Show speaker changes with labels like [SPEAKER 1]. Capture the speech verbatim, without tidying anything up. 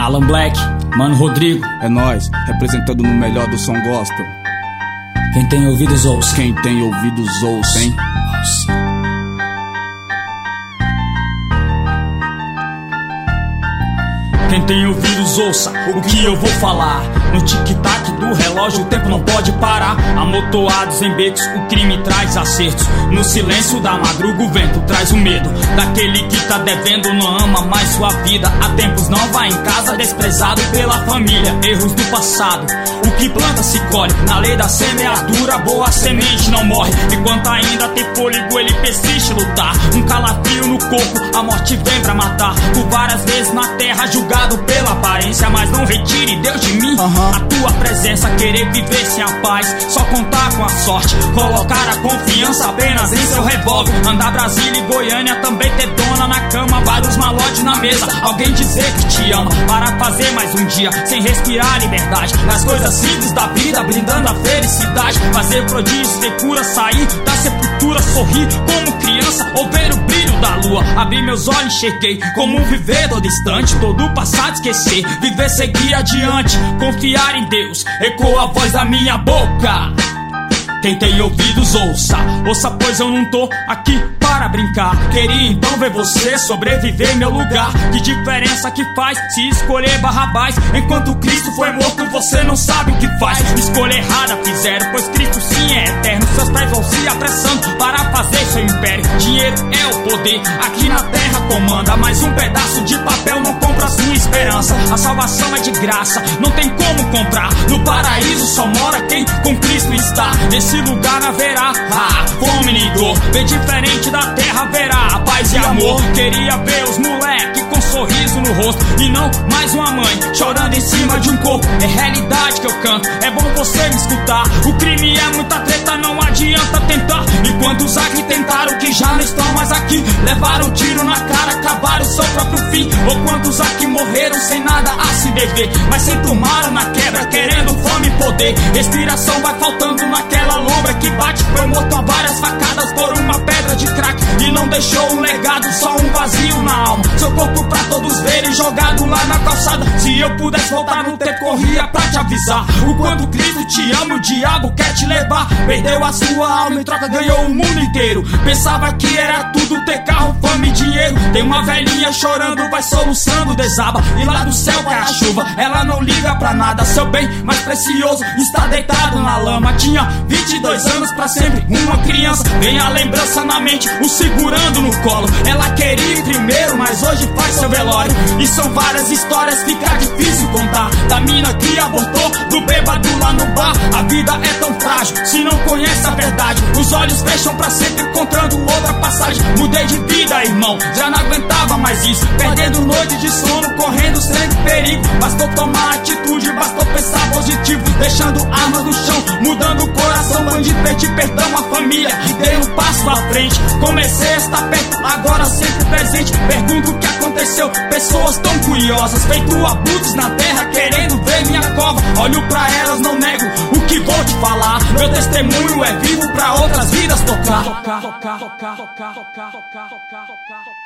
[SPEAKER 1] Alan Black, Mano Rodrigo.
[SPEAKER 2] É nóis, representando no melhor do som gospel.
[SPEAKER 1] Quem tem ouvidos ouça.
[SPEAKER 2] Quem tem ouvidos ouça, hein?
[SPEAKER 1] Ouça. Quem tem ouvidos ouça o que eu vou falar. No tic-tac do relógio o tempo não pode parar. Amontoados em becos o crime traz acertos. No silêncio da madruga o vento traz o medo daquele que tá devendo, não ama mais sua vida. Há tempos não vai em casa, desprezado pela família. Erros do passado, o que planta se colhe. Na lei da semeadura, boa semente não morre. Enquanto ainda tem fôlego ele persiste lutar. Um calafrio no corpo, a morte vem pra matar. Por várias vezes na terra julgado pela aparência, mas não retire Deus de mim, uhum. A tua presença, querer viver sem a paz, só contar com a sorte, colocar a confiança apenas em seu revólver. Andar Brasília e Goiânia, também ter dona na cama, vários malotes na mesa, alguém dizer que te ama, para fazer mais um dia, sem respirar liberdade, nas coisas simples da vida, brindando a felicidade, fazer prodígios, ter cura, sair da sepultura, sorrir como criança, ou ver o brilho da lua, abrir meus olhos, enxerguei como um vivedor distante, todo o passado esquecer, viver, seguir adiante, confiar em Deus, ecoa a voz da minha boca. Quem tem ouvidos ouça, ouça pois eu não tô aqui para brincar. Queria então ver você sobreviver em meu lugar. Que diferença que faz se escolher Barrabás? Enquanto Cristo foi morto você não sabe o que faz. Escolha errada fizeram, pois Cristo sim é eterno. Seus pés vão se apressando para fazer seu império. Dinheiro é o poder, aqui na terra comanda, mas um pedaço de papel não compra sua esperança. A salvação é de graça, não tem como comprar. No paraíso só mora quem com Cristo está. Nesse lugar haverá ah, fome nem dor, bem diferente da terra haverá paz e amor. Queria ver os moleque com sorriso no rosto e não mais uma mãe chorando em cima de um corpo. É realidade que eu canto, é bom você me escutar. O crime é muita treta, não adianta tentar. Enquanto os aqui tentaram que já não estão mais aqui, levaram tiro na cara, acabaram seu próprio fim. Ou quantos aqui morreram sem nada a se dever, mas se tomaram na quebra querendo fome e poder. Respiração vai faltando naquela lombra que bate. Foi morto a várias facadas por uma pedra de crack e não deixou um legado, só um vazio na alma. Seu corpo pra todos verem jogado lá na calçada. Se eu pudesse voltar no tempo corria pra te avisar o quanto Cristo te ama, o diabo quer te levar. Perdeu a sua alma em troca ganhou o mundo inteiro. Pensava que era tudo ter carro, fama e dinheiro. Tem uma velhinha chorando, vai soluçando, desaba e lá do céu cai a chuva. Ela não liga pra nada, seu bem mais precioso está deitado na lama. Tinha vinte e dois anos, pra sempre uma criança. Vem a lembrança na mente, o segurando no colo. Ela queria ir primeiro, mas hoje faz seu velório. E são várias histórias, fica difícil contar. Da mina que abortou, do bêbado lá no bar. A vida é tão frágil, se não conhece a verdade. Os olhos fecham pra sempre, encontrando outra passagem. Mudei de vida, irmão, já não aguentava mais isso. Perdendo noite de sono, correndo sempre perigo. Bastou tomar atitude, bastou pensar positivo. Deixando armas no chão, mudando o coração. Bandido, pedi perdão à família e dei um passo à frente. Comecei a estar perto, agora sempre presente. Pergunto o que aconteceu, pessoas tão curiosas, feito abutres na terra, querendo ver minha cova. Olho pra elas, não nego o que vou te falar. Meu testemunho é vivo pra outras vidas tocar.